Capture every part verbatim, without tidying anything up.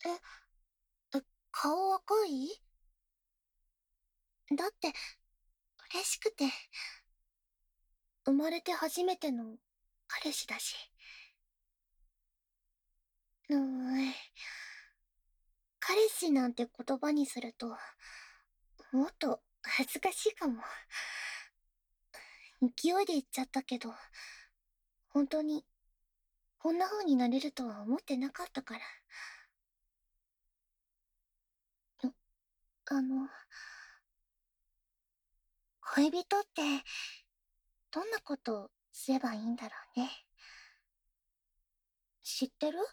え、え、顔赤い？だって、嬉しくて、生まれて初めての彼氏だし。うーん、彼氏なんて言葉にすると、もっと恥ずかしいかも。勢いで言っちゃったけど、本当に、こんな風になれるとは思ってなかったから。あの、恋人って、どんなことすればいいんだろうね。知ってる？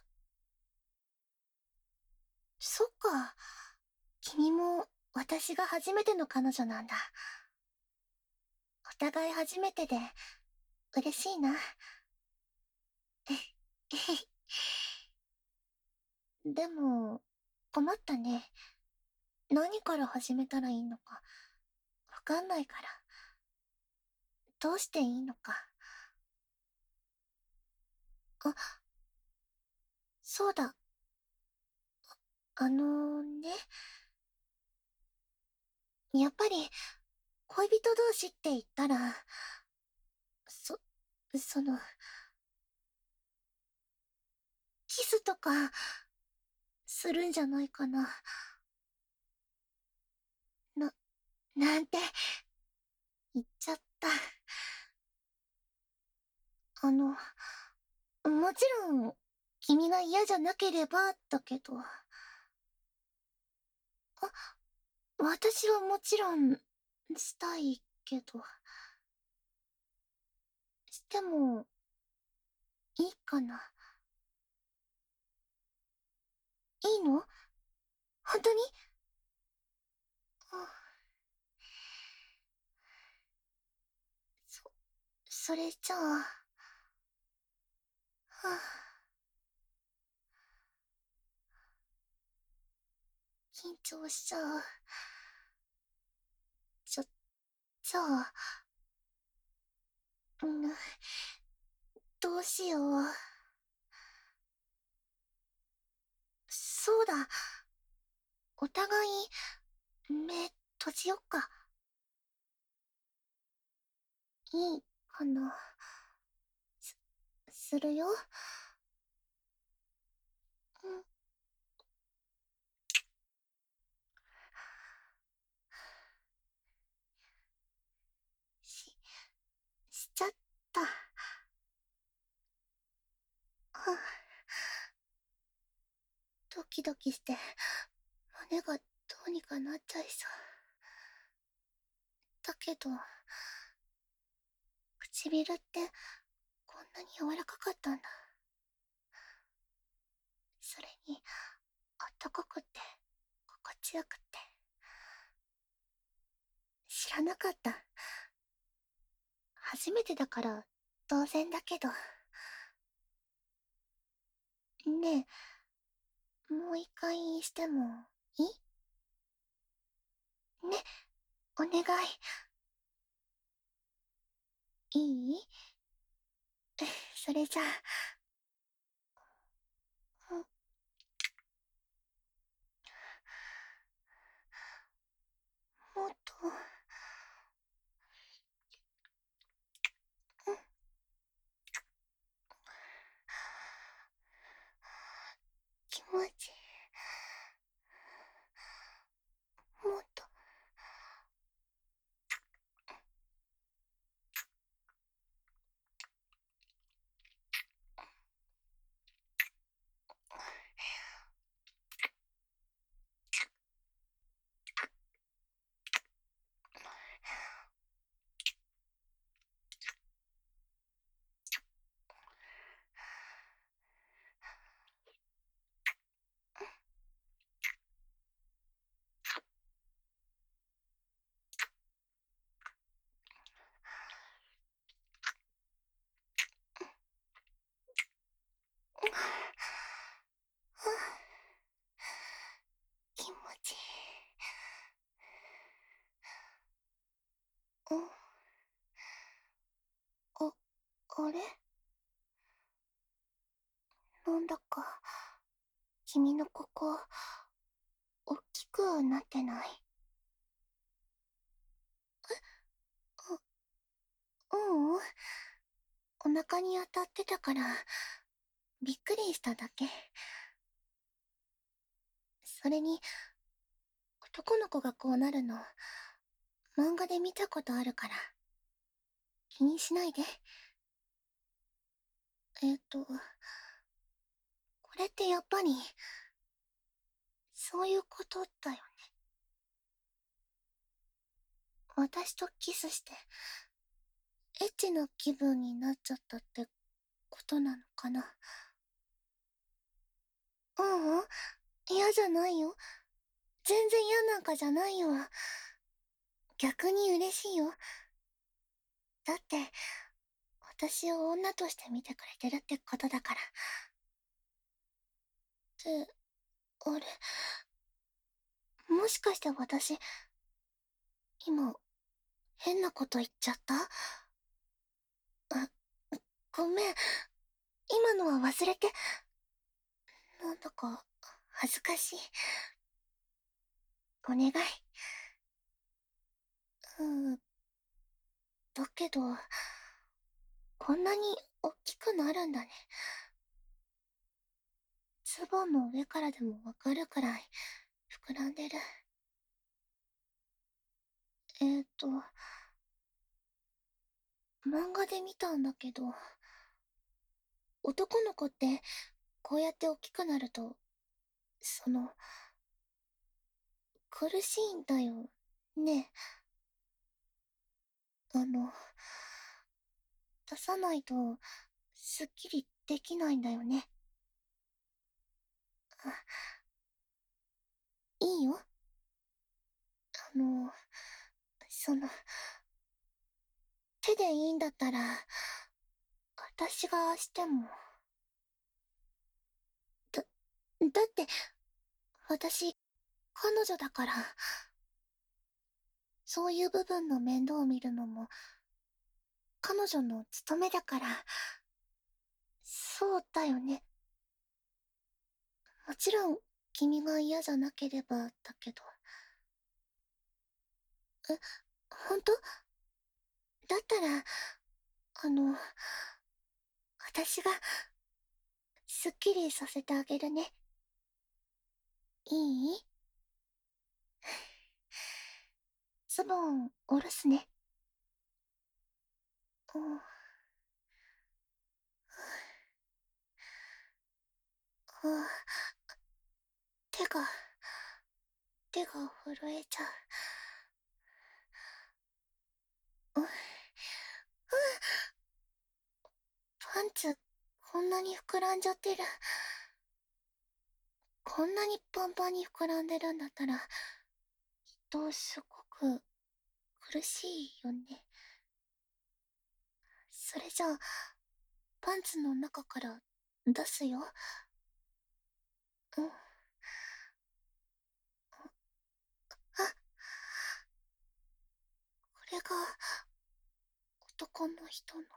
そっか。君も、私が初めての彼女なんだ。お互い初めてで、嬉しいな。でも、困ったね。何から始めたらいいのか、わかんないから。どうしていいのか。あ、そうだ。あのね、やっぱり、恋人同士って言ったら、そ、その、キスとか、するんじゃないかな。な、なんて、言っちゃった。あの、もちろん、君が嫌じゃなければ、だけど。あ、私はもちろん、したいけど。しても、いいかな。いいの？本当に？あ、そ、それじゃあ、はあ、緊張しちゃう。ちょ、じゃあ、うん、どうしよう。そうだ、お互い、目、閉じよっか。いいかな。す、するよ。うん、し、しちゃった。はあ、ドキドキして、胸がどうにかなっちゃいそう。だけど、唇ってこんなに柔らかかったんだ。それに、あったかくって、心地よくって。知らなかった。初めてだから当然だけど。ねえ、もう一回してもいい？ね、お願い。いい？それじゃあ、うん、もっと、うん、気持ちいい。もっと、気持ちいい。うん、あ、あれ？なんだか、 君のここ、大きくなってない？う、ううん。お腹に当たってたから、びっくりしただけ。それに、男の子がこうなるの、漫画で見たことあるから、気にしないで。えっと、これってやっぱり、そういうことだよね。私とキスして、エッチな気分になっちゃったってことなのかな。ううん、嫌じゃないよ。全然嫌なんかじゃないよ。逆に嬉しいよ。だって、私を女として見てくれてるってことだから。って、あれ、もしかして私、今、変なこと言っちゃった？あ、ごめん。今のは忘れて。なんだか、恥ずかしい。お願い。うん、だけど、こんなに大きくなるんだね。ズボンの上からでもわかるくらい膨らんでる。えーと、漫画で見たんだけど、男の子ってこうやって大きくなると、その、苦しいんだよ。ね。あの、出さないと、すっきりできないんだよね。あ、いいよ。あの、その、手でいいんだったら、私がしても。だ、だって、私、彼女だから、そういう部分の面倒を見るのも、彼女の務めだから、そうだよね。もちろん、君が嫌じゃなければだけど。え、本当？だったら、あの、私が、すっきりさせてあげるね。いい？ズボン、下ろすね。うん。あ、手が、手が震えちゃう。うん。パンツ、こんなに膨らんじゃってる。こんなにパンパンに膨らんでるんだったら、きっとすごく苦しいよね。それじゃあ、パンツの中から出すよ。うん。あ、これが、男の人の、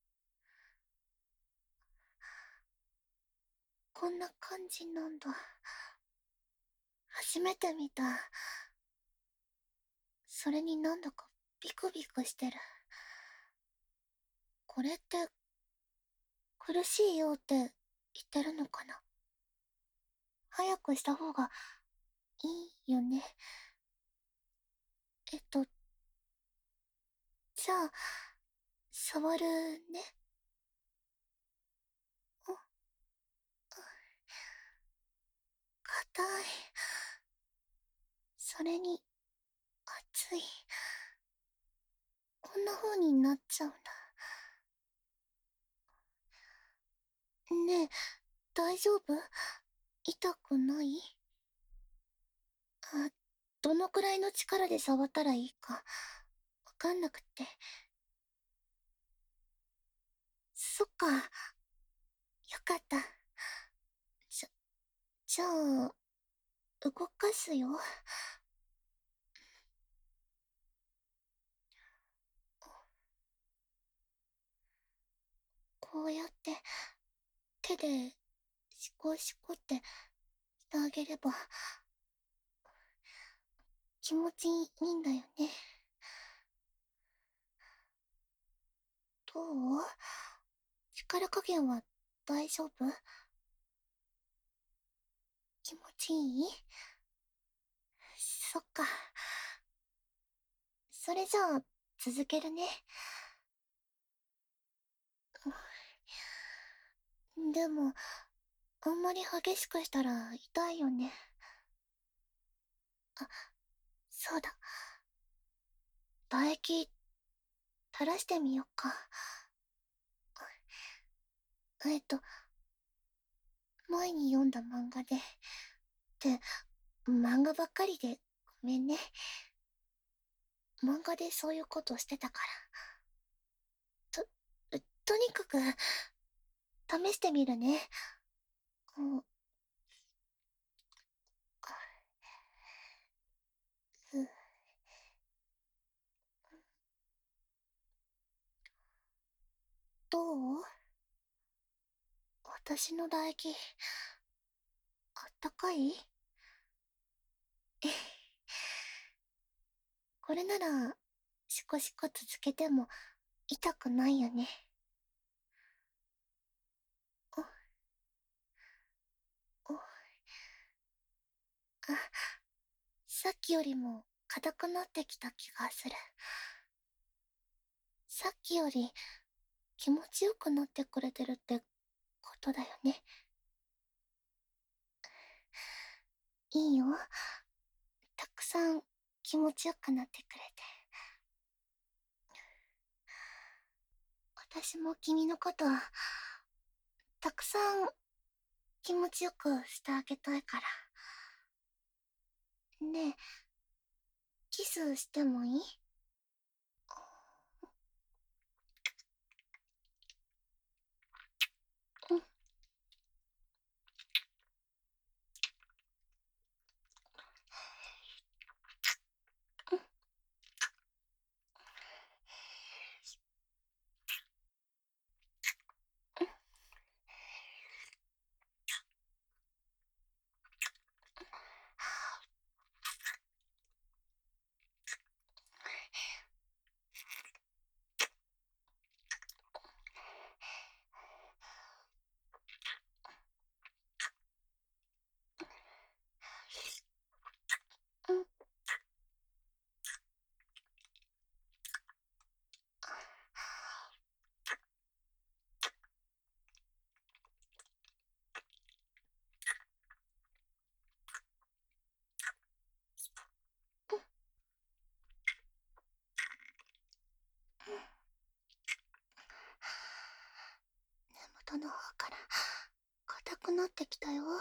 こんな感じなんだ。初めて見た。それになんだかビクビクしてる。これって、苦しいよって言ってるのかな？早くした方がいいよね。えっと、じゃあ、触るね。お、硬い。それに、熱い。こんな風になっちゃうんだ。ねえ、大丈夫？痛くない？あ、どのくらいの力で触ったらいいか、わかんなくって。そっか、よかった。じゃ、じゃあ、動かすよ。こうやって、手で、シコシコって、 してあげれば気持ちいいんだよね。どう？力加減は大丈夫？気持ちいい？そっか。それじゃあ続けるね。でもあんまり激しくしたら痛いよね。あ、そうだ。唾液垂らしてみよっか。えっと前に読んだ漫画でって漫画ばっかりでごめんね。漫画でそういうことしてたから。ととにかく試してみるね。うんうどう？私の唾液あったかい？これならシコシコ続けても痛くないよね。おおあ、さっきよりも硬くなってきた気がする。さっきより気持ちよくなってくれてるってことだよね。いいよ。たくさん気持ちよくなってくれて。私も君のことたくさん気持ちよくしてあげたいから。ねえ、キスしてもいい？うん。うん。根元の方から硬くなってきたよ。も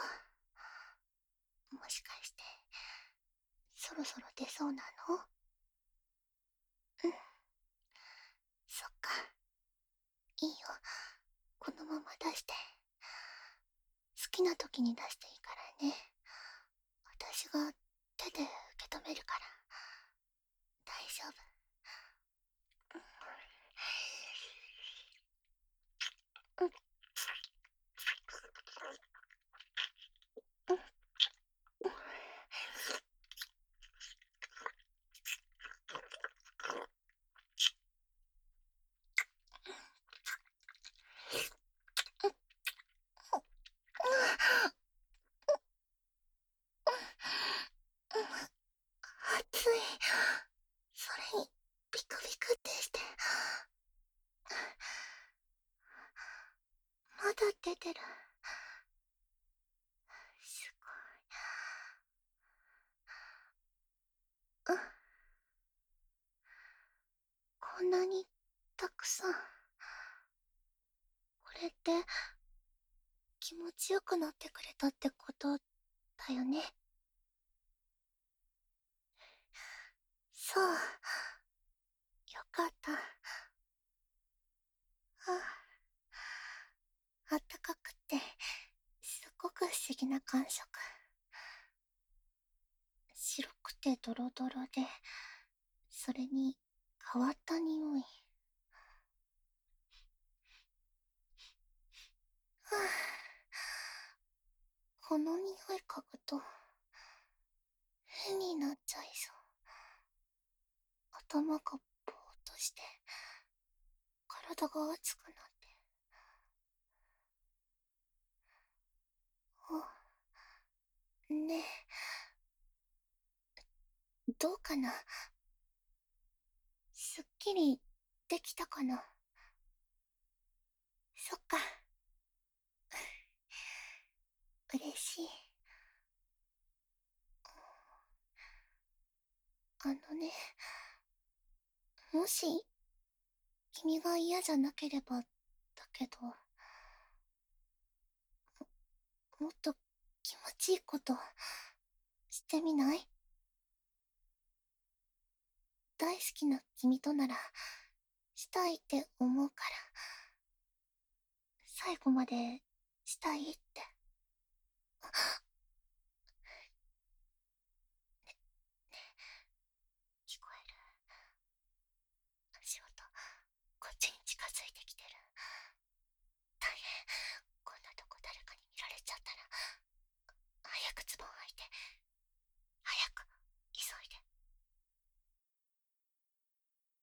しかしてそろそろ出そうなの？うん、そっか。いいよ。このまま出して。好きな時に出していいからね。私が手で受け止めるから。大丈夫。うん。うん。熱い。それにビクビクってして。まだ出てる。すごい。うん。こんなにたくさん。これって気持ちよくなってくれたってことだよね。そう。よかった。ああったかくてすっごく不思議な感触。白くてドロドロで、それに変わった匂い。はあ、 この匂い嗅ぐと変になっちゃいそう。頭がぼーっとして体が熱くなって。あ、ねえ、どうかな。すっきりできたかな。そっか。嬉しい。あのね、もし君が嫌じゃなければだけど、もっと気持ちいいことしてみない？大好きな君とならしたいって思うから、最後までしたいって。